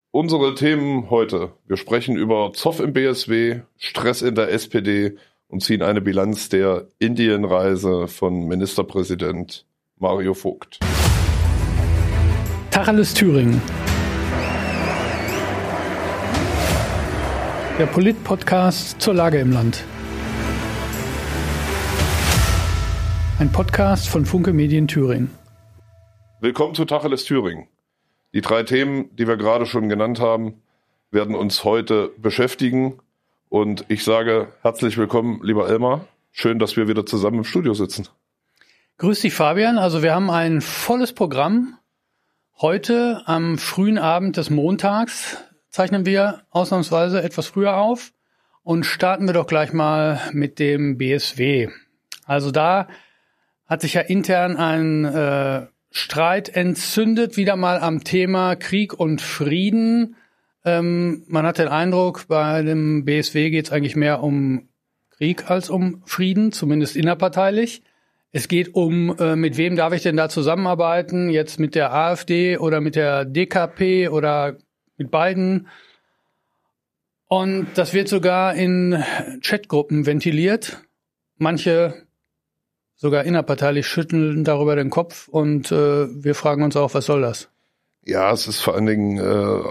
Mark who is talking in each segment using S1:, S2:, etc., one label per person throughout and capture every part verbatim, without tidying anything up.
S1: Unsere Themen heute. Wir sprechen über Zoff im B S W, Stress in der S P D und ziehen eine Bilanz der Indienreise von Ministerpräsident Mario Vogt.
S2: Tacheles Thüringen. Der Polit-Podcast zur Lage im Land. Ein Podcast von Funke Medien Thüringen.
S1: Willkommen zu Tacheles Thüringen. Die drei Themen, die wir gerade schon genannt haben, werden uns heute beschäftigen. Und ich sage herzlich willkommen, lieber Elmar. Schön, dass wir wieder zusammen im Studio sitzen.
S2: Grüß dich, Fabian. Also wir haben ein volles Programm. Heute am frühen Abend des Montags zeichnen wir ausnahmsweise etwas früher auf und starten wir doch gleich mal mit dem B S W. Also da hat sich ja intern ein äh, Streit entzündet, wieder mal am Thema Krieg und Frieden. Ähm, man hat den Eindruck, bei dem B S W geht es eigentlich mehr um Krieg als um Frieden, zumindest innerparteilich. Es geht um, äh, mit wem darf ich denn da zusammenarbeiten, jetzt mit der AfD oder mit der D K P oder mit beiden. Und das wird sogar in Chatgruppen ventiliert. Manche sogar innerparteilich schütteln darüber den Kopf und äh, wir fragen uns auch, was soll das?
S1: Ja, es ist vor allen Dingen äh,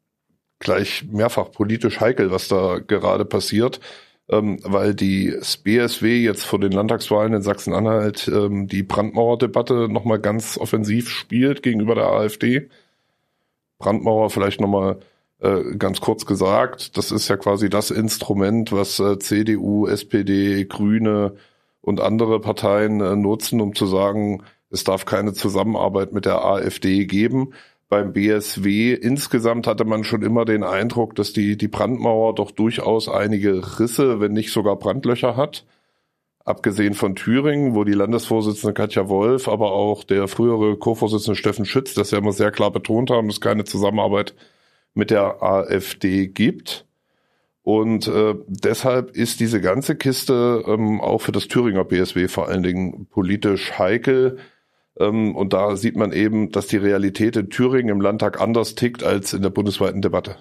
S1: gleich mehrfach politisch heikel, was da gerade passiert, ähm, weil die B S W jetzt vor den Landtagswahlen in Sachsen-Anhalt ähm, die Brandmauerdebatte nochmal ganz offensiv spielt gegenüber der AfD. Brandmauer vielleicht nochmal äh, ganz kurz gesagt, das ist ja quasi das Instrument, was äh, C D U, S P D, Grüne und andere Parteien äh, nutzen, um zu sagen, es darf keine Zusammenarbeit mit der AfD geben. Beim B S W insgesamt hatte man schon immer den Eindruck, dass die, die Brandmauer doch durchaus einige Risse, wenn nicht sogar Brandlöcher hat. Abgesehen von Thüringen, wo die Landesvorsitzende Katja Wolf, aber auch der frühere Co-Vorsitzende Steffen Schütz, das ja immer sehr klar betont haben, dass es keine Zusammenarbeit mit der AfD gibt. Und äh, deshalb ist diese ganze Kiste ähm, auch für das Thüringer B S W vor allen Dingen politisch heikel. Ähm, und da sieht man eben, dass die Realität in Thüringen im Landtag anders tickt als in der bundesweiten Debatte.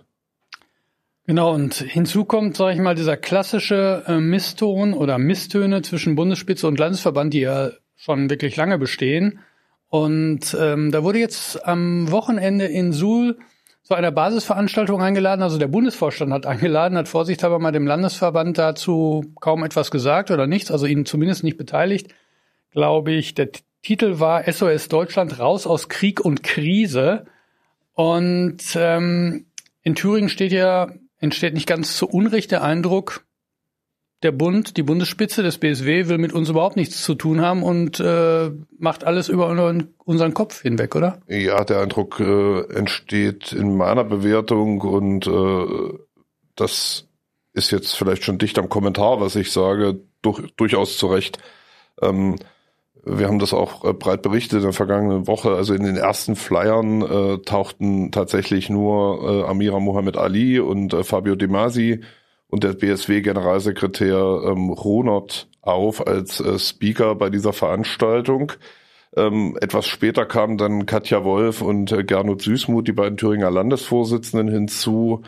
S2: Genau, und hinzu kommt, sage ich mal, dieser klassische äh, Misston oder Misstöne zwischen Bundesspitze und Landesverband, die ja schon wirklich lange bestehen. Und ähm, da wurde jetzt am Wochenende in Suhl zu einer Basisveranstaltung eingeladen, also der Bundesvorstand hat eingeladen, hat vorsichtshalber mal dem Landesverband dazu kaum etwas gesagt oder nichts, also ihn zumindest nicht beteiligt, glaube ich. Der T- Titel war S O S Deutschland, raus aus Krieg und Krise. Und ähm, in Thüringen steht ja, entsteht nicht ganz zu Unrecht der Eindruck, der Bund, die Bundesspitze des B S W will mit uns überhaupt nichts zu tun haben und äh, macht alles über unseren Kopf hinweg, oder?
S1: Ja, der Eindruck äh, entsteht in meiner Bewertung und äh, das ist jetzt vielleicht schon dicht am Kommentar, was ich sage, durch, durchaus zu Recht. Ähm, wir haben das auch äh, breit berichtet in der vergangenen Woche. Also in den ersten Flyern äh, tauchten tatsächlich nur äh, Amira Mohamed Ali und äh, Fabio De Masi und der B S W-Generalsekretär ähm, Ronert auf als äh, Speaker bei dieser Veranstaltung. Ähm, etwas später kamen dann Katja Wolf und äh, Gernot Süßmuth, die beiden Thüringer Landesvorsitzenden, hinzu.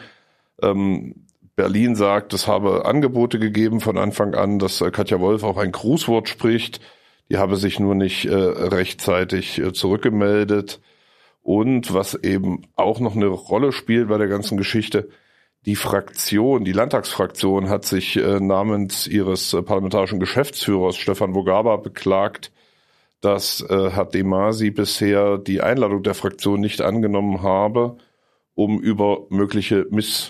S1: Ähm, Berlin sagt, es habe Angebote gegeben von Anfang an, dass äh, Katja Wolf auch ein Grußwort spricht. Die habe sich nur nicht äh, rechtzeitig äh, zurückgemeldet. Und was eben auch noch eine Rolle spielt bei der ganzen Geschichte, die Fraktion, die Landtagsfraktion hat sich äh, namens ihres äh, parlamentarischen Geschäftsführers Stefan Wogaba beklagt, dass äh, Herr De Masi bisher die Einladung der Fraktion nicht angenommen habe, um über mögliche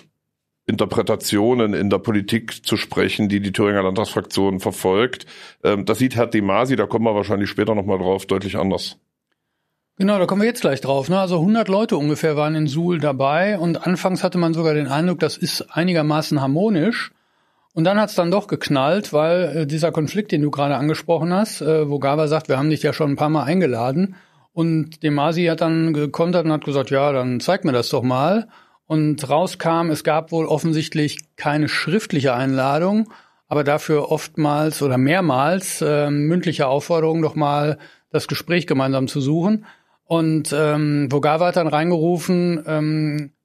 S1: Missinterpretationen in der Politik zu sprechen, die die Thüringer Landtagsfraktion verfolgt. Ähm, das sieht Herr De Masi, da kommen wir wahrscheinlich später nochmal drauf, deutlich anders.
S2: Genau, da kommen wir jetzt gleich drauf. Ne? Also hundert Leute ungefähr waren in Suhl dabei und anfangs hatte man sogar den Eindruck, das ist einigermaßen harmonisch. Und dann hat es dann doch geknallt, weil äh, dieser Konflikt, den du gerade angesprochen hast, äh, wo Gaba sagt, wir haben dich ja schon ein paar Mal eingeladen. Und De Masi hat dann gekontert und hat gesagt, ja, dann zeig mir das doch mal. Und rauskam, es gab wohl offensichtlich keine schriftliche Einladung, aber dafür oftmals oder mehrmals äh, mündliche Aufforderung, doch mal das Gespräch gemeinsam zu suchen. Und ähm, Vogava hat dann reingerufen, ähm, du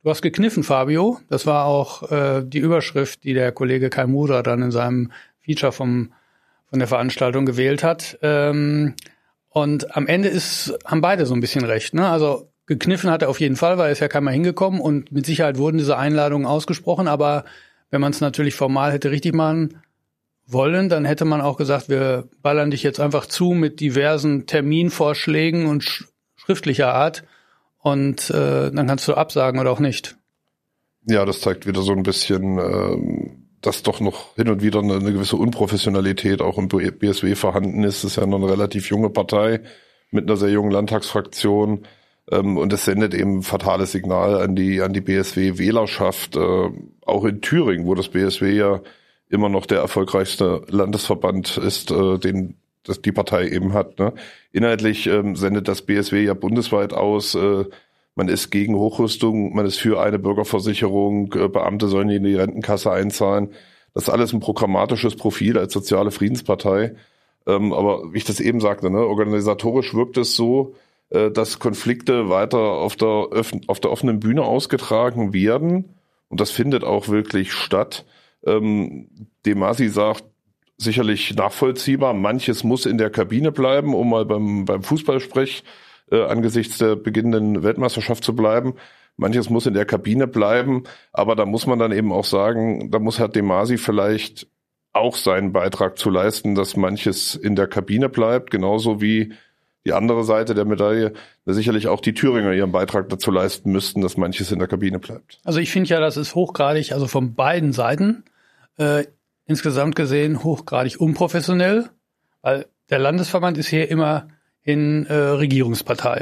S2: du hast gekniffen, Fabio. Das war auch äh, die Überschrift, die der Kollege Kai Murer dann in seinem Feature vom von der Veranstaltung gewählt hat. Ähm, und am Ende ist haben beide so ein bisschen recht. Ne? Also gekniffen hat er auf jeden Fall, weil er ist ja keiner hingekommen und mit Sicherheit wurden diese Einladungen ausgesprochen. Aber wenn man es natürlich formal hätte richtig machen wollen, dann hätte man auch gesagt, wir ballern dich jetzt einfach zu mit diversen Terminvorschlägen und sch- schriftlicher Art und äh, dann kannst du absagen oder auch nicht.
S1: Ja, das zeigt wieder so ein bisschen, ähm, dass doch noch hin und wieder eine, eine gewisse Unprofessionalität auch im B S W vorhanden ist. Das ist ja noch eine relativ junge Partei mit einer sehr jungen Landtagsfraktion. Und es sendet eben ein fatales Signal an die an die B S W-Wählerschaft, äh, auch in Thüringen, wo das B S W ja immer noch der erfolgreichste Landesverband ist, äh, den das die Partei eben hat. Ne? Inhaltlich ähm, sendet das B S W ja bundesweit aus, äh, man ist gegen Hochrüstung, man ist für eine Bürgerversicherung, äh, Beamte sollen in die Rentenkasse einzahlen. Das ist alles ein programmatisches Profil als soziale Friedenspartei. Ähm, aber wie ich das eben sagte, ne, organisatorisch wirkt es so, dass Konflikte weiter auf der, auf der offenen Bühne ausgetragen werden. Und das findet auch wirklich statt. Ähm, De Masi sagt, sicherlich nachvollziehbar, manches muss in der Kabine bleiben, um mal beim, beim Fußballsprech äh, angesichts der beginnenden Weltmeisterschaft zu bleiben. Manches muss in der Kabine bleiben, aber da muss man dann eben auch sagen, da muss Herr De Masi vielleicht auch seinen Beitrag zu leisten, dass manches in der Kabine bleibt, genauso wie die andere Seite der Medaille, da sicherlich auch die Thüringer ihren Beitrag dazu leisten müssten, dass manches in der Kabine bleibt.
S2: Also ich finde ja, das ist hochgradig, also von beiden Seiten äh, insgesamt gesehen hochgradig unprofessionell, weil der Landesverband ist hier immerhin äh, Regierungspartei.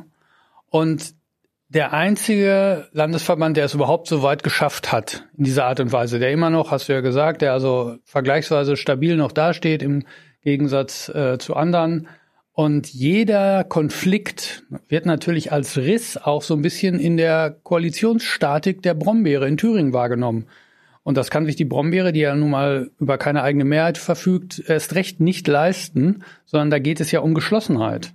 S2: Und der einzige Landesverband, der es überhaupt so weit geschafft hat, in dieser Art und Weise, der immer noch, hast du ja gesagt, der also vergleichsweise stabil noch dasteht im Gegensatz äh, zu anderen. Und jeder Konflikt wird natürlich als Riss auch so ein bisschen in der Koalitionsstatik der Brombeere in Thüringen wahrgenommen. Und das kann sich die Brombeere, die ja nun mal über keine eigene Mehrheit verfügt, erst recht nicht leisten, sondern da geht es ja um Geschlossenheit.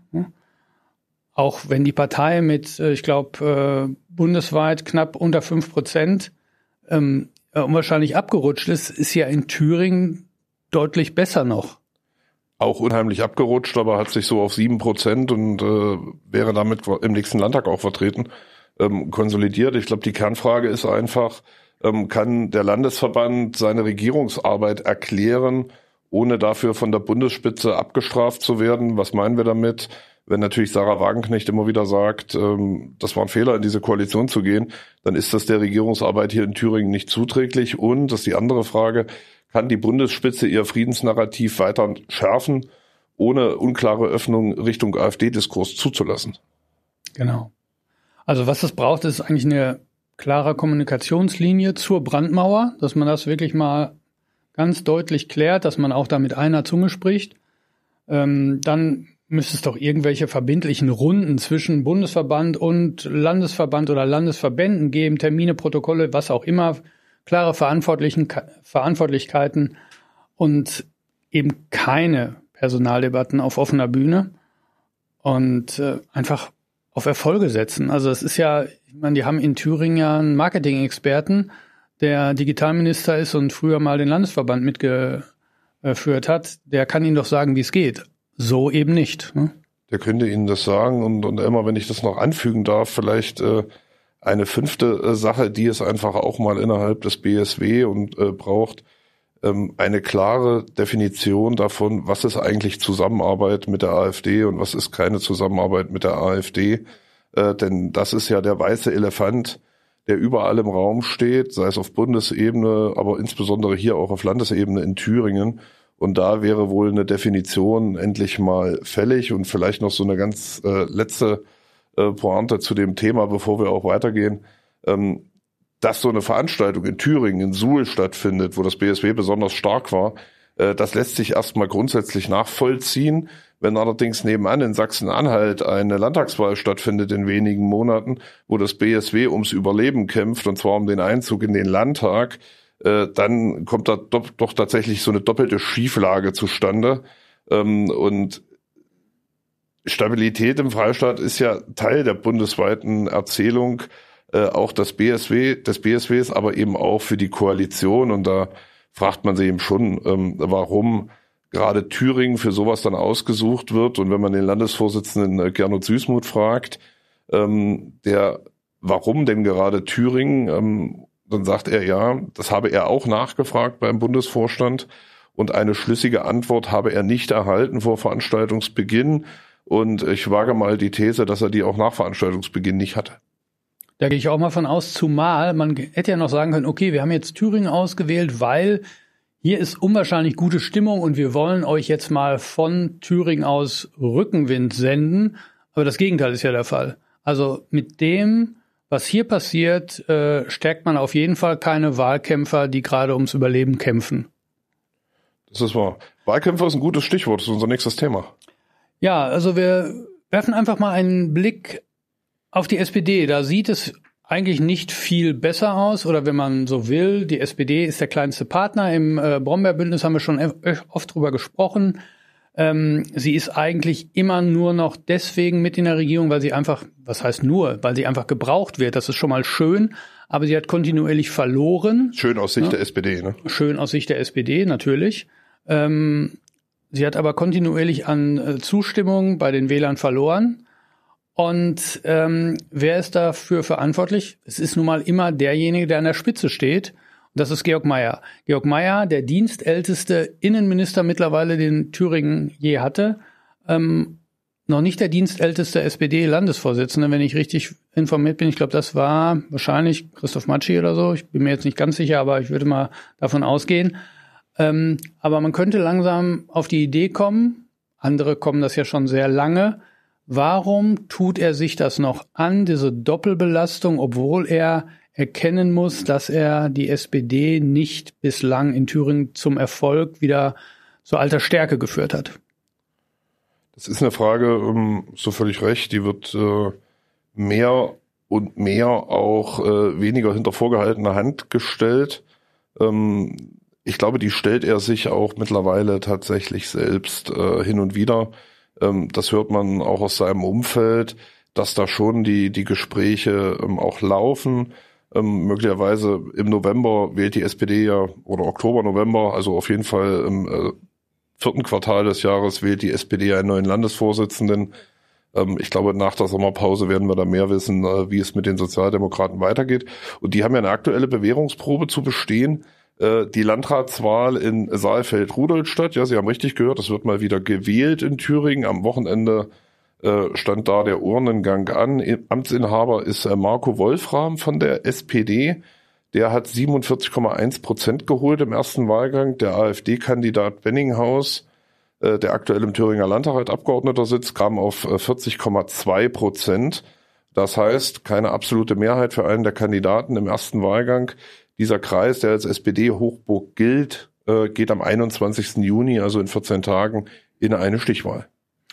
S2: Auch wenn die Partei mit, ich glaube, bundesweit knapp unter fünf Prozent ähm, unwahrscheinlich abgerutscht ist, ist ja in Thüringen deutlich besser noch.
S1: Auch unheimlich abgerutscht, aber hat sich so auf sieben Prozent und äh, wäre damit im nächsten Landtag auch vertreten, ähm, konsolidiert. Ich glaube, die Kernfrage ist einfach, ähm, kann der Landesverband seine Regierungsarbeit erklären, ohne dafür von der Bundesspitze abgestraft zu werden? Was meinen wir damit? Wenn natürlich Sarah Wagenknecht immer wieder sagt, ähm, das war ein Fehler, in diese Koalition zu gehen, dann ist das der Regierungsarbeit hier in Thüringen nicht zuträglich. Und, das ist die andere Frage, kann die Bundesspitze ihr Friedensnarrativ weiter schärfen, ohne unklare Öffnung Richtung AfD-Diskurs zuzulassen?
S2: Genau. Also was es braucht, ist eigentlich eine klare Kommunikationslinie zur Brandmauer, dass man das wirklich mal ganz deutlich klärt, dass man auch da mit einer Zunge spricht. Ähm, dann müsste es doch irgendwelche verbindlichen Runden zwischen Bundesverband und Landesverband oder Landesverbänden geben, Termine, Protokolle, was auch immer, klare Verantwortlichen, Verantwortlichkeiten und eben keine Personaldebatten auf offener Bühne und äh, einfach auf Erfolge setzen. Also es ist ja, ich meine, die haben in Thüringen ja einen Marketing-Experten, der Digitalminister ist und früher mal den Landesverband mitgeführt hat. Der kann Ihnen doch sagen, wie es geht. So eben nicht. Ne?
S1: Der könnte Ihnen das sagen und, und immer, wenn ich das noch anfügen darf, vielleicht äh, eine fünfte äh, Sache, die es einfach auch mal innerhalb des B S W und äh, braucht, ähm, eine klare Definition davon, was ist eigentlich Zusammenarbeit mit der AfD und was ist keine Zusammenarbeit mit der AfD. Äh, denn das ist ja der weiße Elefant, der überall im Raum steht, sei es auf Bundesebene, aber insbesondere hier auch auf Landesebene in Thüringen. Und da wäre wohl eine Definition endlich mal fällig und vielleicht noch so eine ganz äh, letzte äh, Pointe zu dem Thema, bevor wir auch weitergehen, ähm, dass so eine Veranstaltung in Thüringen, in Suhl stattfindet, wo das B S W besonders stark war, äh, das lässt sich erstmal grundsätzlich nachvollziehen. Wenn allerdings nebenan in Sachsen-Anhalt eine Landtagswahl stattfindet in wenigen Monaten, wo das B S W ums Überleben kämpft, und zwar um den Einzug in den Landtag, äh, dann kommt da doch, doch tatsächlich so eine doppelte Schieflage zustande. Ähm, und Stabilität im Freistaat ist ja Teil der bundesweiten Erzählung. äh, auch das B S W, des B S Ws, aber eben auch für die Koalition. Und da fragt man sich eben schon, ähm, warum gerade Thüringen für sowas dann ausgesucht wird. Und wenn man den Landesvorsitzenden äh, Gernot Süßmuth fragt, ähm, der, warum denn gerade Thüringen, ähm, dann sagt er, ja, das habe er auch nachgefragt beim Bundesvorstand und eine schlüssige Antwort habe er nicht erhalten vor Veranstaltungsbeginn. Und ich wage mal die These, dass er die auch nach Veranstaltungsbeginn nicht hatte.
S2: Da gehe ich auch mal von aus, zumal man hätte ja noch sagen können, okay, wir haben jetzt Thüringen ausgewählt, weil hier ist unwahrscheinlich gute Stimmung und wir wollen euch jetzt mal von Thüringen aus Rückenwind senden. Aber das Gegenteil ist ja der Fall. Also mit dem, was hier passiert, äh, stärkt man auf jeden Fall keine Wahlkämpfer, die gerade ums Überleben kämpfen.
S1: Das ist wahr. Wahlkämpfer ist ein gutes Stichwort, das ist unser nächstes Thema.
S2: Ja, also wir werfen einfach mal einen Blick auf die S P D. Da sieht es eigentlich nicht viel besser aus, oder wenn man so will, die S P D ist der kleinste Partner. Im äh, Brombeerbündnis haben wir schon oft drüber gesprochen. Ähm, sie ist eigentlich immer nur noch deswegen mit in der Regierung, weil sie einfach, was heißt nur, weil sie einfach gebraucht wird. Das ist schon mal schön, aber sie hat kontinuierlich verloren.
S1: Schön aus Sicht
S2: ja.
S1: der S P D, ne?
S2: Schön aus Sicht der S P D, natürlich. Ähm, sie hat aber kontinuierlich an äh, Zustimmung bei den Wählern verloren. Und ähm, wer ist dafür verantwortlich? Es ist nun mal immer derjenige, der an der Spitze steht. Und das ist Georg Maier. Georg Maier, der dienstälteste Innenminister mittlerweile, den Thüringen je hatte. Ähm, noch nicht der dienstälteste S P D-Landesvorsitzende, wenn ich richtig informiert bin. Ich glaube, das war wahrscheinlich Christoph Matschi oder so. Ich bin mir jetzt nicht ganz sicher, aber ich würde mal davon ausgehen. Ähm, aber man könnte langsam auf die Idee kommen, andere kommen das ja schon sehr lange, warum tut er sich das noch an, diese Doppelbelastung, obwohl er erkennen muss, dass er die S P D nicht bislang in Thüringen zum Erfolg wieder zu alter Stärke geführt hat?
S1: Das ist eine Frage, um, so völlig recht, die wird äh, mehr und mehr auch äh, weniger hinter vorgehaltener Hand gestellt. Ähm, ich glaube, die stellt er sich auch mittlerweile tatsächlich selbst äh, hin und wieder. Ähm, das hört man auch aus seinem Umfeld, dass da schon die die Gespräche ähm, auch laufen. Ähm, möglicherweise im November wählt die S P D ja, oder Oktober, November, also auf jeden Fall im äh, vierten Quartal des Jahres wählt die S P D einen neuen Landesvorsitzenden. Ähm, ich glaube, nach der Sommerpause werden wir da mehr wissen, äh, wie es mit den Sozialdemokraten weitergeht. Und die haben ja eine aktuelle Bewährungsprobe zu bestehen. Äh, die Landratswahl in Saalfeld-Rudolstadt, ja, Sie haben richtig gehört, es wird mal wieder gewählt in Thüringen. Am Wochenende äh, stand da der Urnengang an. Amtsinhaber ist äh, Marco Wolfram von der S P D. Der hat siebenundvierzig Komma eins Prozent geholt im ersten Wahlgang. Der AfD-Kandidat Benninghaus, äh, der aktuell im Thüringer Landtag Abgeordneter sitzt, kam auf äh, vierzig Komma zwei Prozent. Das heißt, keine absolute Mehrheit für einen der Kandidaten im ersten Wahlgang. Dieser Kreis, der als S P D-Hochburg gilt, äh, geht am einundzwanzigsten Juni, also in vierzehn Tagen, in eine Stichwahl.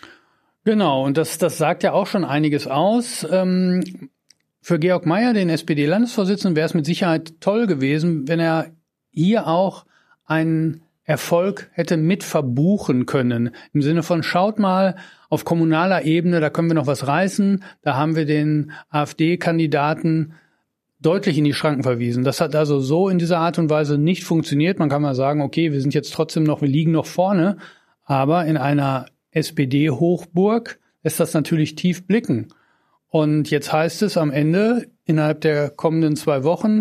S2: Genau, und das, das sagt ja auch schon einiges aus. Ähm Für Georg Maier, den S P D-Landesvorsitzenden, wäre es mit Sicherheit toll gewesen, wenn er hier auch einen Erfolg hätte mit verbuchen können. Im Sinne von, schaut mal, auf kommunaler Ebene, da können wir noch was reißen. Da haben wir den AfD-Kandidaten deutlich in die Schranken verwiesen. Das hat also so in dieser Art und Weise nicht funktioniert. Man kann mal sagen, okay, wir sind jetzt trotzdem noch, wir liegen noch vorne. Aber in einer S P D-Hochburg lässt das natürlich tief blicken. Und jetzt heißt es am Ende, innerhalb der kommenden zwei Wochen,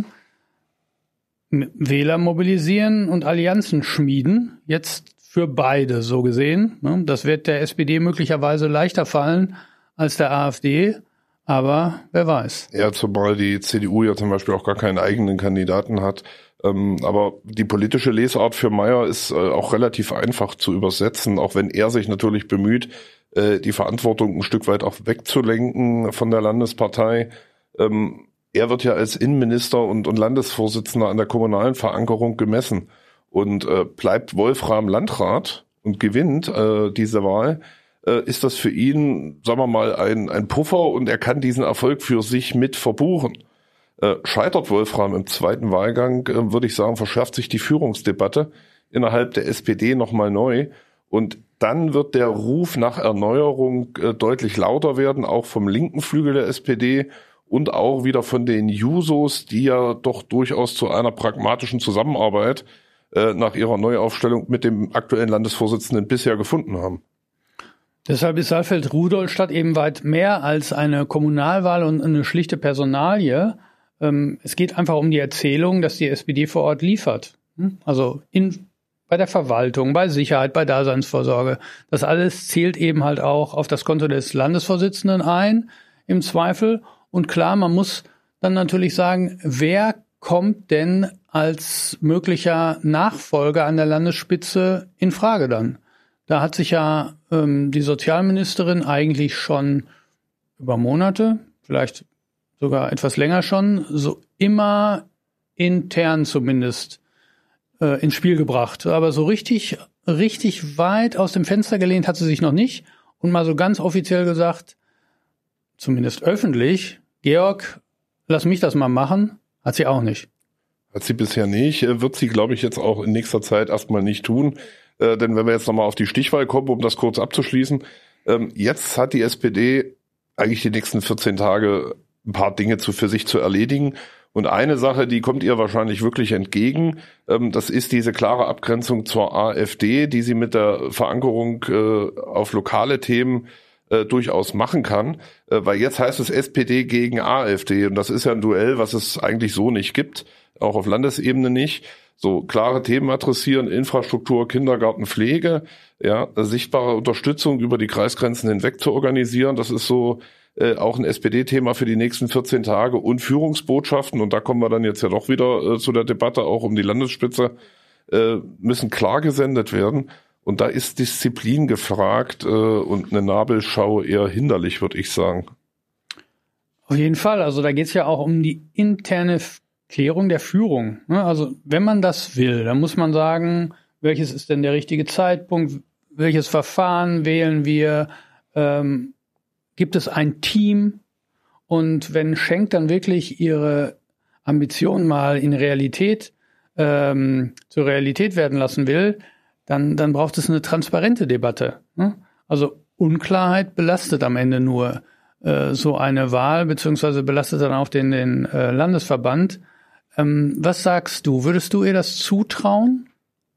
S2: Wähler mobilisieren und Allianzen schmieden. Jetzt für beide, so gesehen. Das wird der S P D möglicherweise leichter fallen als der AfD. Aber wer weiß.
S1: Ja, zumal die C D U ja zum Beispiel auch gar keinen eigenen Kandidaten hat. Aber die politische Lesart für Maier ist auch relativ einfach zu übersetzen, auch wenn er sich natürlich bemüht, die Verantwortung ein Stück weit auch wegzulenken von der Landespartei. Ähm, er wird ja als Innenminister und, und Landesvorsitzender an der kommunalen Verankerung gemessen. Und äh, bleibt Wolfram Landrat und gewinnt äh, diese Wahl, äh, ist das für ihn, sagen wir mal, ein, ein Puffer und er kann diesen Erfolg für sich mit verbuchen. Äh, scheitert Wolfram im zweiten Wahlgang, äh, würde ich sagen, verschärft sich die Führungsdebatte innerhalb der S P D nochmal neu. Und dann wird der Ruf nach Erneuerung äh, deutlich lauter werden, auch vom linken Flügel der S P D. und auch wieder von den Jusos, die ja doch durchaus zu einer pragmatischen Zusammenarbeit äh, nach ihrer Neuaufstellung mit dem aktuellen Landesvorsitzenden bisher gefunden haben.
S2: Deshalb ist Saalfeld-Rudolstadt eben weit mehr als eine Kommunalwahl und eine schlichte Personalie. Ähm, es geht einfach um die Erzählung, dass die S P D vor Ort liefert. Hm? Also in, bei der Verwaltung, bei Sicherheit, bei Daseinsvorsorge. Das alles zählt eben halt auch auf das Konto des Landesvorsitzenden ein, im Zweifel. Und klar, man muss dann natürlich sagen, wer kommt denn als möglicher Nachfolger an der Landesspitze in Frage dann? Da hat sich ja ähm, die Sozialministerin eigentlich schon über Monate, vielleicht sogar etwas länger schon, so immer intern zumindest äh, ins Spiel gebracht. Aber so richtig, richtig weit aus dem Fenster gelehnt hat sie sich noch nicht und mal so ganz offiziell gesagt, zumindest öffentlich, Georg, lass mich das mal machen, hat sie auch nicht.
S1: Hat sie bisher nicht, wird sie, glaube ich, jetzt auch in nächster Zeit erstmal nicht tun. Äh, denn wenn wir jetzt nochmal auf die Stichwahl kommen, um das kurz abzuschließen, ähm, jetzt hat die S P D eigentlich die nächsten vierzehn Tage ein paar Dinge zu, für sich zu erledigen. Und eine Sache, die kommt ihr wahrscheinlich wirklich entgegen, ähm, das ist diese klare Abgrenzung zur AfD, die sie mit der Verankerung äh, auf lokale Themen äh, durchaus machen kann. Äh, weil jetzt heißt es S P D gegen AfD und das ist ja ein Duell, was es eigentlich so nicht gibt, auch auf Landesebene nicht. So klare Themen adressieren, Infrastruktur, Kindergarten, Pflege, ja, sichtbare Unterstützung über die Kreisgrenzen hinweg zu organisieren. Das ist so äh, auch ein S P D-Thema für die nächsten vierzehn Tage und Führungsbotschaften. Und da kommen wir dann jetzt ja doch wieder äh, zu der Debatte auch um die Landesspitze, äh, müssen klar gesendet werden. Und da ist Disziplin gefragt äh, und eine Nabelschau eher hinderlich, würde ich sagen.
S2: Auf jeden Fall. Also da geht es ja auch um die interne Klärung der Führung. Also wenn man das will, dann muss man sagen, welches ist denn der richtige Zeitpunkt, welches Verfahren wählen wir, ähm, gibt es ein Team und wenn Schenk dann wirklich ihre Ambitionen mal in Realität, ähm, zur Realität werden lassen will, dann, dann braucht es eine transparente Debatte. Also Unklarheit belastet am Ende nur äh, so eine Wahl, beziehungsweise belastet dann auch den, den äh, Landesverband. Ähm, was sagst du? Würdest du ihr das zutrauen?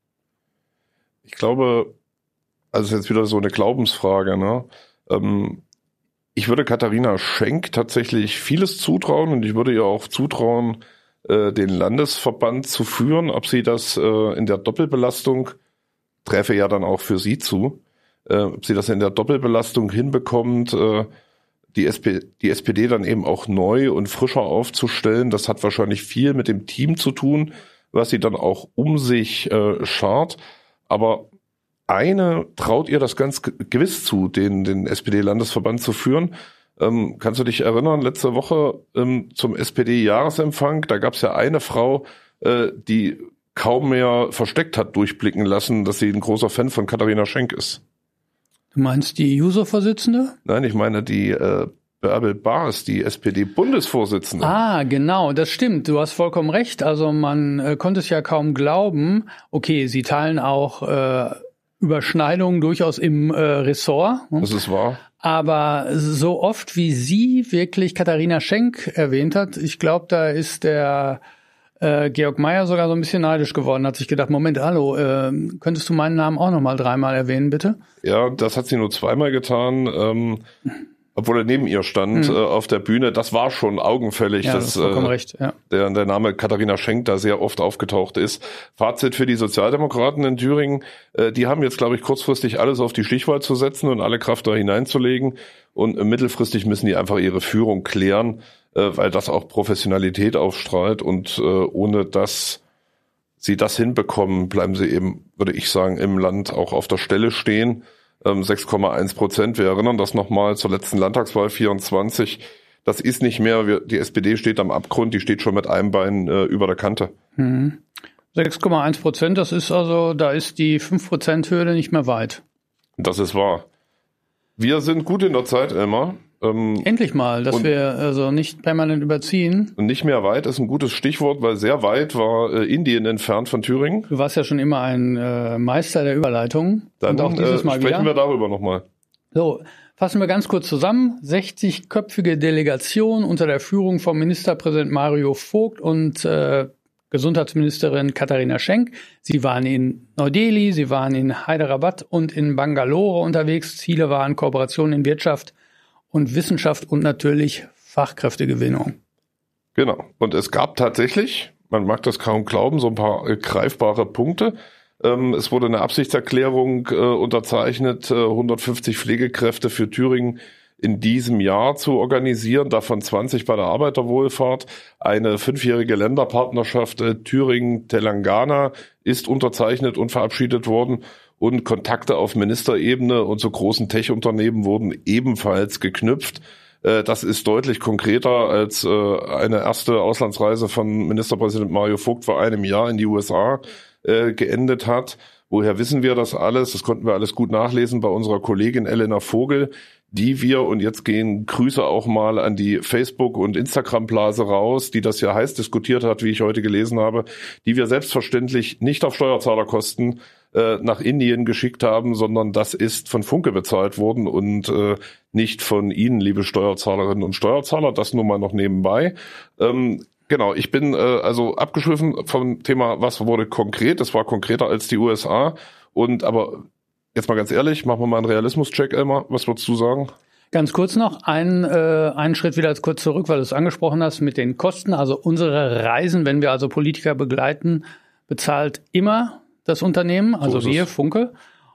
S1: Ich glaube, also ist jetzt wieder so eine Glaubensfrage, ne? Ähm, ich würde Katharina Schenk tatsächlich vieles zutrauen und ich würde ihr auch zutrauen, äh, den Landesverband zu führen. Ob sie das äh, in der Doppelbelastung, treffe ja dann auch für sie zu, äh, ob sie das in der Doppelbelastung hinbekommt, äh, die S P, die S P D dann eben auch neu und frischer aufzustellen. Das hat wahrscheinlich viel mit dem Team zu tun, was sie dann auch um sich äh, schart. Aber eine traut ihr das ganz gewiss zu, den, den S P D-Landesverband zu führen. Ähm, kannst du dich erinnern, letzte Woche ähm, zum S P D-Jahresempfang, da gab es ja eine Frau, äh, die kaum mehr versteckt hat durchblicken lassen, dass sie ein großer Fan von Katharina Schenk ist.
S2: Du meinst die Juso-Vorsitzende?
S1: Nein, ich meine die äh, Bärbel Baas, die S P D-Bundesvorsitzende.
S2: Ah, genau, das stimmt. Du hast vollkommen recht. Also man äh, konnte es ja kaum glauben. Okay, sie teilen auch äh, Überschneidungen durchaus im äh, Ressort.
S1: Das ist wahr.
S2: Aber so oft, wie sie wirklich Katharina Schenk erwähnt hat, ich glaube, da ist der äh, Georg Mayer sogar so ein bisschen neidisch geworden, hat sich gedacht, Moment, hallo, äh, könntest du meinen Namen auch nochmal dreimal erwähnen, bitte?
S1: Ja, das hat sie nur zweimal getan, ähm, obwohl er neben ihr stand hm. äh, auf der Bühne. Das war schon augenfällig,
S2: ja,
S1: dass
S2: das vollkommen
S1: äh,
S2: recht, ja.
S1: der, der Name Katharina Schenk da sehr oft aufgetaucht ist. Fazit für die Sozialdemokraten in Thüringen, äh, die haben jetzt, glaube ich, kurzfristig alles auf die Stichwahl zu setzen und alle Kraft da hineinzulegen. Und äh, mittelfristig müssen die einfach ihre Führung klären, äh, weil das auch Professionalität aufstrahlt. Und äh, ohne dass sie das hinbekommen, bleiben sie eben, würde ich sagen, im Land auch auf der Stelle stehen. Ähm, sechs Komma eins Prozent. Wir erinnern das nochmal zur letzten Landtagswahl vierundzwanzig. Das ist nicht mehr, wir, die S P D steht am Abgrund, die steht schon mit einem Bein äh, über der Kante.
S2: Mhm. sechs Komma eins Prozent, das ist also, da ist die fünf Prozent Hürde nicht mehr weit.
S1: Das ist wahr. Wir sind gut in der Zeit, Elmar. Ähm,
S2: Endlich mal, dass wir also nicht permanent überziehen.
S1: Und nicht mehr weit ist ein gutes Stichwort, weil sehr weit war äh, Indien entfernt von Thüringen.
S2: Du warst ja schon immer ein äh, Meister der Überleitung.
S1: Dann
S2: und auch dieses
S1: äh,
S2: Mal
S1: sprechen
S2: wieder.
S1: wir darüber nochmal.
S2: So, Fassen wir ganz kurz zusammen. sechzigköpfige Delegation unter der Führung von Ministerpräsident Mario Vogt und äh, Gesundheitsministerin Katharina Schenk. Sie waren in Neu-Delhi, sie waren in Hyderabad und in Bangalore unterwegs. Ziele waren Kooperation in Wirtschaft und Wissenschaft und natürlich Fachkräftegewinnung.
S1: Genau. Und es gab tatsächlich, man mag das kaum glauben, so ein paar äh, greifbare Punkte. Ähm, es wurde eine Absichtserklärung äh, unterzeichnet, äh, hundertfünfzig Pflegekräfte für Thüringen in diesem Jahr zu organisieren, davon zwanzig bei der Arbeiterwohlfahrt. Eine fünfjährige Länderpartnerschaft äh, Thüringen-Telangana ist unterzeichnet und verabschiedet worden und Kontakte auf Ministerebene und so großen Tech-Unternehmen wurden ebenfalls geknüpft. Äh, das ist deutlich konkreter als äh, eine erste Auslandsreise von Ministerpräsident Mario Vogt vor einem Jahr in die U S A äh, geendet hat. Woher wissen wir das alles? Das konnten wir alles gut nachlesen bei unserer Kollegin Elena Vogel, die wir, und jetzt gehen Grüße auch mal an die Facebook- und Instagram-Blase raus, die das ja heiß diskutiert hat, wie ich heute gelesen habe, die wir selbstverständlich nicht auf Steuerzahlerkosten äh, nach Indien geschickt haben, sondern das ist von Funke bezahlt worden und äh, nicht von Ihnen, liebe Steuerzahlerinnen und Steuerzahler. Das nur mal noch nebenbei. Ähm, Genau, ich bin äh, also abgeschwiffen vom Thema, was wurde konkret. Das war konkreter als die U S A. Und aber jetzt mal ganz ehrlich, machen wir mal einen Realismus-Check, Elmar. Was würdest du sagen?
S2: Ganz kurz noch, ein, äh, einen Schritt wieder kurz zurück, weil du es angesprochen hast mit den Kosten. Also unsere Reisen, wenn wir also Politiker begleiten, bezahlt immer das Unternehmen, also so wir, Funke,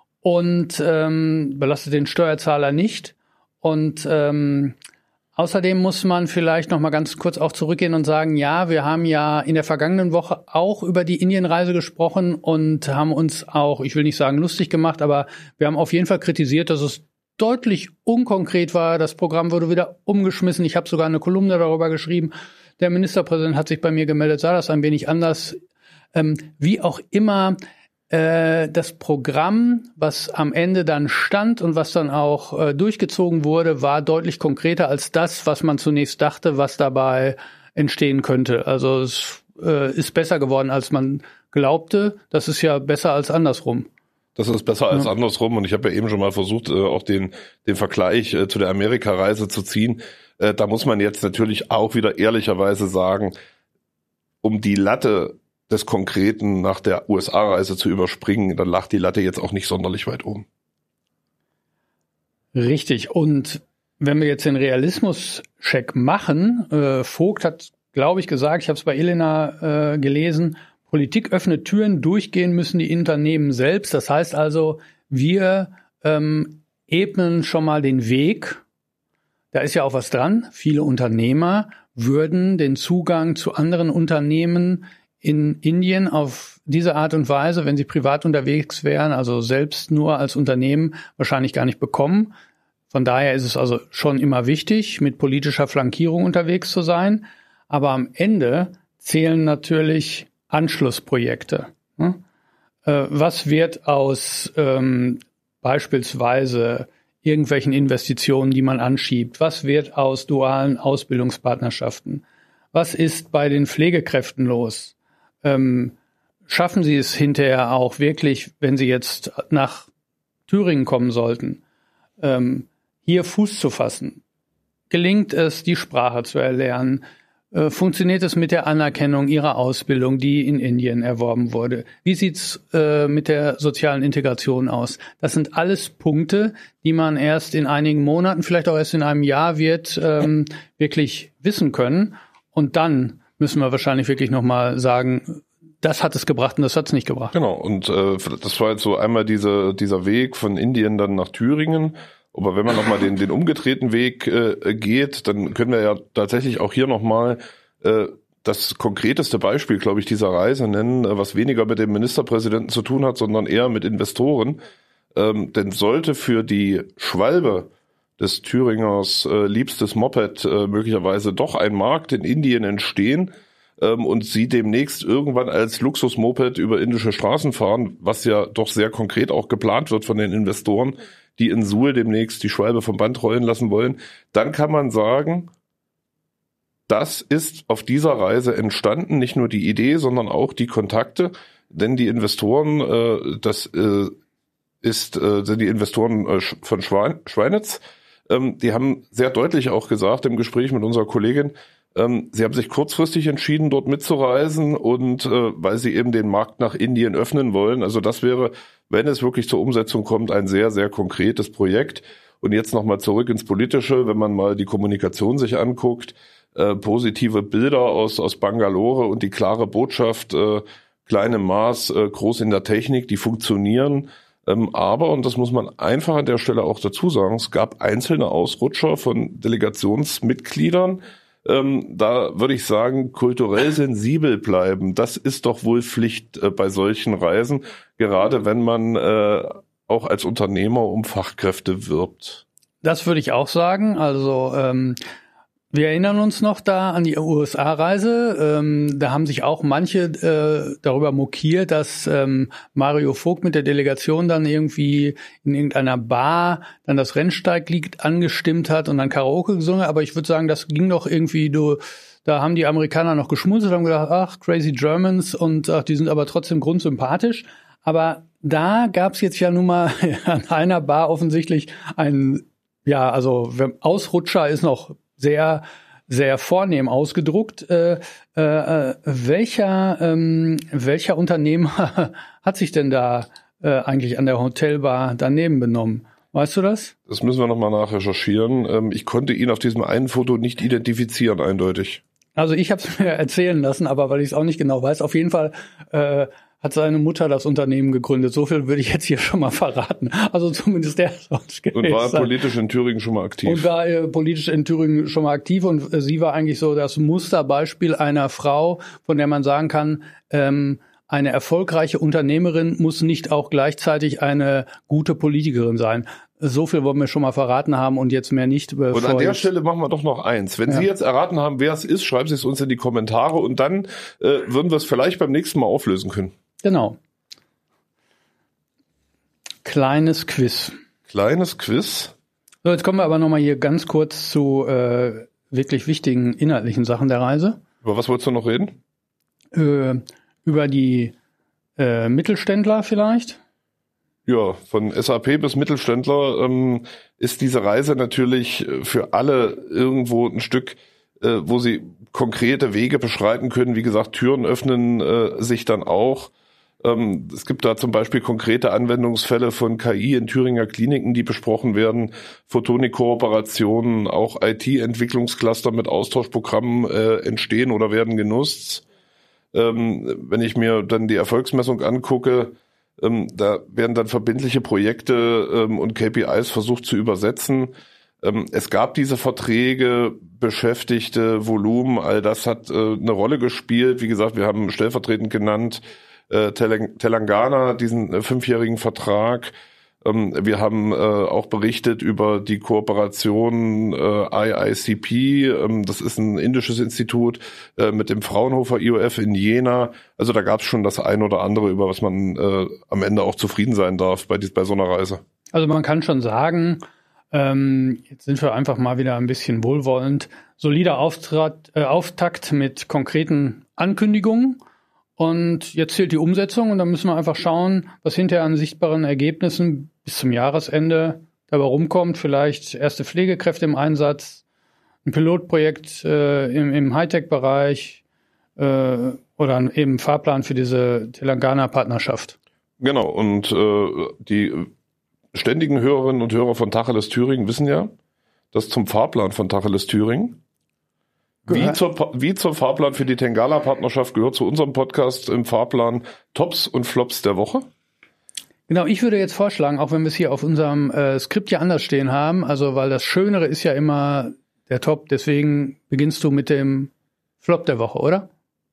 S2: und ähm, belastet den Steuerzahler nicht. Und ähm, Außerdem muss man vielleicht noch mal ganz kurz auch zurückgehen und sagen, ja, wir haben ja in der vergangenen Woche auch über die Indienreise gesprochen und haben uns auch, ich will nicht sagen lustig gemacht, aber wir haben auf jeden Fall kritisiert, dass es deutlich unkonkret war. Das Programm wurde wieder umgeschmissen. Ich habe sogar eine Kolumne darüber geschrieben. Der Ministerpräsident hat sich bei mir gemeldet, sah das ein wenig anders. Ähm, wie auch immer, das Programm, was am Ende dann stand und was dann auch äh, durchgezogen wurde, war deutlich konkreter als das, was man zunächst dachte, was dabei entstehen könnte. Also es äh, ist besser geworden, als man glaubte. Das ist ja besser als andersrum.
S1: Das ist besser als
S2: ja.
S1: andersrum. Und ich habe ja eben schon mal versucht, äh, auch den, den Vergleich äh, zu der Amerikareise zu ziehen. Äh, da muss man jetzt natürlich auch wieder ehrlicherweise sagen, um die Latte des Konkreten nach der U S A-Reise zu überspringen, dann lag die Latte jetzt auch nicht sonderlich weit oben.
S2: Richtig. Und wenn wir jetzt den Realismus-Check machen, äh, Vogt hat, glaube ich, gesagt, ich habe es bei Elena äh, gelesen, Politik öffnet Türen, durchgehen müssen die Unternehmen selbst. Das heißt also, wir ähm, ebnen schon mal den Weg. Da ist ja auch was dran. Viele Unternehmer würden den Zugang zu anderen Unternehmen in Indien auf diese Art und Weise, wenn sie privat unterwegs wären, also selbst nur als Unternehmen, wahrscheinlich gar nicht bekommen. Von daher ist es also schon immer wichtig, mit politischer Flankierung unterwegs zu sein. Aber am Ende zählen natürlich Anschlussprojekte. Was wird aus ähm, beispielsweise irgendwelchen Investitionen, die man anschiebt? Was wird aus dualen Ausbildungspartnerschaften? Was ist bei den Pflegekräften los? Ähm, schaffen Sie es hinterher auch wirklich, wenn Sie jetzt nach Thüringen kommen sollten, ähm, hier Fuß zu fassen? Gelingt es, die Sprache zu erlernen? Äh, funktioniert es mit der Anerkennung Ihrer Ausbildung, die in Indien erworben wurde? Wie sieht's äh, mit der sozialen Integration aus? Das sind alles Punkte, die man erst in einigen Monaten, vielleicht auch erst in einem Jahr wird ähm, wirklich wissen können. Und dann müssen wir wahrscheinlich wirklich nochmal sagen, das hat es gebracht und das hat es nicht gebracht.
S1: Genau, und äh, das war jetzt so einmal diese, dieser Weg von Indien dann nach Thüringen. Aber wenn man nochmal den, den umgedrehten Weg äh, geht, dann können wir ja tatsächlich auch hier nochmal äh, das konkreteste Beispiel, glaube ich, dieser Reise nennen, äh, was weniger mit dem Ministerpräsidenten zu tun hat, sondern eher mit Investoren. Ähm, denn sollte für die Schwalbe des Thüringers äh, liebstes Moped äh, möglicherweise doch ein Markt in Indien entstehen ähm, und sie demnächst irgendwann als Luxusmoped über indische Straßen fahren, was ja doch sehr konkret auch geplant wird von den Investoren, die in Suhl demnächst die Schwalbe vom Band rollen lassen wollen, dann kann man sagen, das ist auf dieser Reise entstanden, nicht nur die Idee, sondern auch die Kontakte, denn die Investoren, äh, das äh, ist, äh, sind die Investoren äh, von Schwein, Schweinitz, Ähm, die haben sehr deutlich auch gesagt im Gespräch mit unserer Kollegin, ähm, sie haben sich kurzfristig entschieden, dort mitzureisen und äh, weil sie eben den Markt nach Indien öffnen wollen. Also das wäre, wenn es wirklich zur Umsetzung kommt, ein sehr, sehr konkretes Projekt. Und jetzt nochmal zurück ins Politische, wenn man mal die Kommunikation sich anguckt, äh, positive Bilder aus, aus Bangalore und die klare Botschaft, äh, klein im Maß, äh, groß in der Technik, die funktionieren. Ähm, aber, und das muss man einfach an der Stelle auch dazu sagen, es gab einzelne Ausrutscher von Delegationsmitgliedern. Ähm, da würde ich sagen, kulturell sensibel bleiben, das ist doch wohl Pflicht äh, bei solchen Reisen, gerade wenn man äh, auch als Unternehmer um Fachkräfte wirbt.
S2: Das würde ich auch sagen. Also ähm, wir erinnern uns noch da an die U S A-Reise. Ähm, da haben sich auch manche äh, darüber mokiert, dass ähm, Mario Vogt mit der Delegation dann irgendwie in irgendeiner Bar dann das Rennsteiglied angestimmt hat und dann Karaoke gesungen. Aber ich würde sagen, das ging doch irgendwie, du, da haben die Amerikaner noch geschmunzelt, haben gedacht, ach, crazy Germans, und ach, die sind aber trotzdem grundsympathisch. Aber da gab's jetzt ja nun mal an einer Bar offensichtlich einen, ja, also Ausrutscher ist noch sehr, sehr vornehm ausgedruckt. Äh, äh, welcher, ähm, welcher Unternehmer hat sich denn da äh, eigentlich an der Hotelbar daneben benommen? Weißt du das?
S1: Das müssen wir nochmal nachrecherchieren. Ähm, ich konnte ihn auf diesem einen Foto nicht identifizieren, eindeutig.
S2: Also ich habe es mir erzählen lassen, aber weil ich es auch nicht genau weiß, auf jeden Fall äh, hat seine Mutter das Unternehmen gegründet. So viel würde ich jetzt hier schon mal verraten. Also zumindest der sonst gewesen.
S1: Und war politisch in Thüringen schon mal aktiv.
S2: Und war äh, politisch in Thüringen schon mal aktiv. Und äh, sie war eigentlich so das Musterbeispiel einer Frau, von der man sagen kann, ähm, eine erfolgreiche Unternehmerin muss nicht auch gleichzeitig eine gute Politikerin sein. So viel wollen wir schon mal verraten haben und jetzt mehr nicht.
S1: Und an der Stelle machen wir doch noch eins. Wenn
S2: ja.
S1: Sie jetzt erraten haben, wer es ist, schreiben Sie es uns in die Kommentare und dann äh, würden wir es vielleicht beim nächsten Mal auflösen können.
S2: Genau. Kleines Quiz.
S1: Kleines Quiz.
S2: So, jetzt kommen wir aber nochmal hier ganz kurz zu äh, wirklich wichtigen inhaltlichen Sachen der Reise.
S1: Über was wolltest du noch reden?
S2: Äh, über die äh, Mittelständler vielleicht.
S1: Ja, von S A P bis Mittelständler ähm, ist diese Reise natürlich für alle irgendwo ein Stück, äh, wo sie konkrete Wege beschreiten können. Wie gesagt, Türen öffnen äh, sich dann auch. Ähm, es gibt da zum Beispiel konkrete Anwendungsfälle von K I in Thüringer Kliniken, die besprochen werden. Photonik-Kooperationen, auch I T-Entwicklungscluster mit Austauschprogrammen äh, entstehen oder werden genutzt. Ähm, wenn ich mir dann die Erfolgsmessung angucke, Ähm, da werden dann verbindliche Projekte ähm, und K P Is versucht zu übersetzen. Ähm, es gab diese Verträge, Beschäftigte, Volumen, all das hat äh, eine Rolle gespielt. Wie gesagt, wir haben stellvertretend genannt äh, Telang- Telangana, diesen äh, fünfjährigen Vertrag. Ähm, wir haben äh, auch berichtet über die Kooperation äh, I I C P, ähm, das ist ein indisches Institut, äh, mit dem Fraunhofer I O F in Jena. Also da gab es schon das ein oder andere, über was man äh, am Ende auch zufrieden sein darf bei, dies, bei so einer Reise.
S2: Also man kann schon sagen, ähm, jetzt sind wir einfach mal wieder ein bisschen wohlwollend, solider Auftrat, äh, Auftakt mit konkreten Ankündigungen. Und jetzt zählt die Umsetzung und dann müssen wir einfach schauen, was hinterher an sichtbaren Ergebnissen bis zum Jahresende dabei rumkommt. Vielleicht erste Pflegekräfte im Einsatz, ein Pilotprojekt äh, im, im Hightech-Bereich äh, oder eben Fahrplan für diese Telangana-Partnerschaft.
S1: Genau, und äh, die ständigen Hörerinnen und Hörer von Tacheles Thüringen wissen ja, dass zum Fahrplan von Tacheles Thüringen Wie zur, wie zur Fahrplan für die Tengala-Partnerschaft gehört zu unserem Podcast im Fahrplan Tops und Flops der Woche.
S2: Genau, ich würde jetzt vorschlagen, auch wenn wir es hier auf unserem äh, Skript ja anders stehen haben, also weil das Schönere ist ja immer der Top, deswegen beginnst du mit dem Flop der Woche, oder?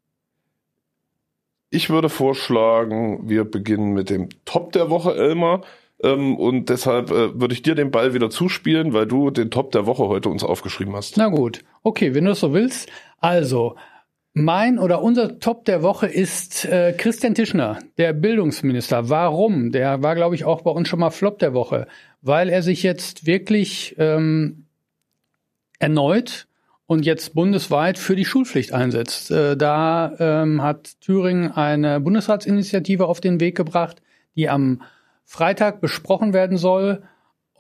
S1: Ich würde vorschlagen, wir beginnen mit dem Top der Woche, Elmar. Ähm, und deshalb äh, würde ich dir den Ball wieder zuspielen, weil du den Top der Woche heute uns aufgeschrieben hast.
S2: Na gut, okay, wenn du es so willst. Also, mein oder unser Top der Woche ist äh, Christian Tischner, der Bildungsminister. Warum? Der war, glaube ich, auch bei uns schon mal Flop der Woche, weil er sich jetzt wirklich ähm, erneut und jetzt bundesweit für die Schulpflicht einsetzt. Äh, da ähm, hat Thüringen eine Bundesratsinitiative auf den Weg gebracht, die am Freitag besprochen werden soll.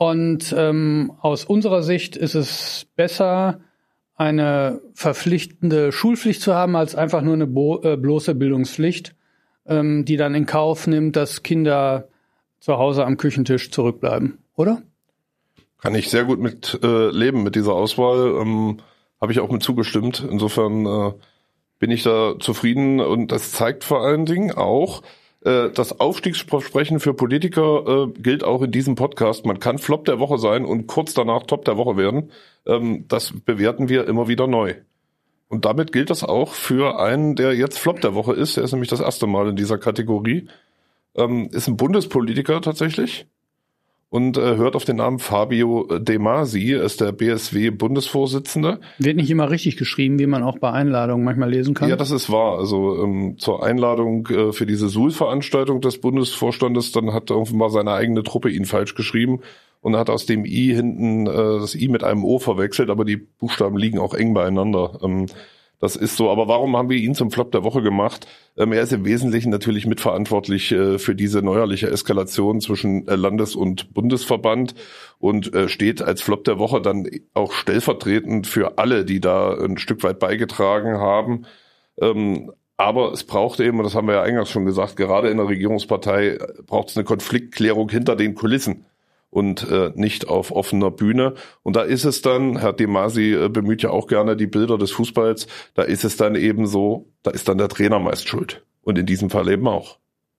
S2: Und ähm, aus unserer Sicht ist es besser, eine verpflichtende Schulpflicht zu haben, als einfach nur eine bo- äh, bloße Bildungspflicht, ähm, die dann in Kauf nimmt, dass Kinder zu Hause am Küchentisch zurückbleiben, oder?
S1: Kann ich sehr gut mit äh, leben mit dieser Auswahl. Ähm, habe ich auch mit zugestimmt. Insofern äh, bin ich da zufrieden. Und das zeigt vor allen Dingen auch, äh, das Aufstiegsversprechen für Politiker äh, gilt auch in diesem Podcast. Man kann Flop der Woche sein und kurz danach Top der Woche werden. Ähm, das bewerten wir immer wieder neu. Und damit gilt das auch für einen, der jetzt Flop der Woche ist. Er ist nämlich das erste Mal in dieser Kategorie. Ähm, ist ein Bundespolitiker tatsächlich. Und äh, hört auf den Namen Fabio De Masi, ist der B S W-Bundesvorsitzende.
S2: Wird nicht immer richtig geschrieben, wie man auch bei Einladungen manchmal lesen kann?
S1: Ja, das ist wahr. Also ähm, zur Einladung äh, für diese Suhl-Veranstaltung des Bundesvorstandes, dann hat offenbar seine eigene Truppe ihn falsch geschrieben und hat aus dem I hinten äh, das I mit einem O verwechselt, aber die Buchstaben liegen auch eng beieinander. Ähm, Das ist so. Aber warum haben wir ihn zum Flop der Woche gemacht? Ähm, er ist im Wesentlichen natürlich mitverantwortlich äh, für diese neuerliche Eskalation zwischen äh, Landes- und Bundesverband und äh, steht als Flop der Woche dann auch stellvertretend für alle, die da ein Stück weit beigetragen haben. Ähm, aber es braucht eben, und das haben wir ja eingangs schon gesagt, gerade in der Regierungspartei braucht es eine Konfliktklärung hinter den Kulissen und äh, nicht auf offener Bühne. Und da ist es dann, Herr De Masi äh, bemüht ja auch gerne die Bilder des Fußballs, da ist es dann eben so, da ist dann der Trainer meist schuld. Und in diesem Fall eben auch.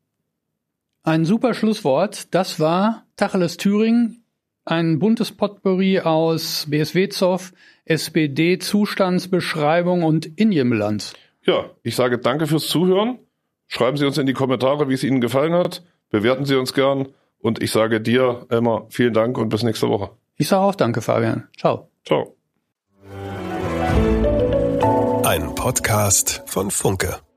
S2: Ein super Schlusswort. Das war Tacheles Thüringen, ein buntes Potpourri aus B S W-Zoff, S P D-Zustandsbeschreibung und Indienbilanz.
S1: Ja, ich sage danke fürs Zuhören. Schreiben Sie uns in die Kommentare, wie es Ihnen gefallen hat. Bewerten Sie uns gern. Und ich sage dir, Elmar, vielen Dank und bis nächste Woche.
S2: Ich sage auch danke, Fabian. Ciao.
S1: Ciao.
S3: Ein Podcast von Funke.